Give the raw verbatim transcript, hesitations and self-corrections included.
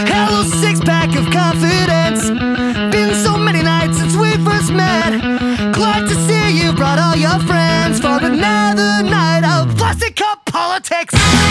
Hello, six pack of confidence. Been so many nights since we first met. Glad to see you brought all your friends for another night of plastic cup politics.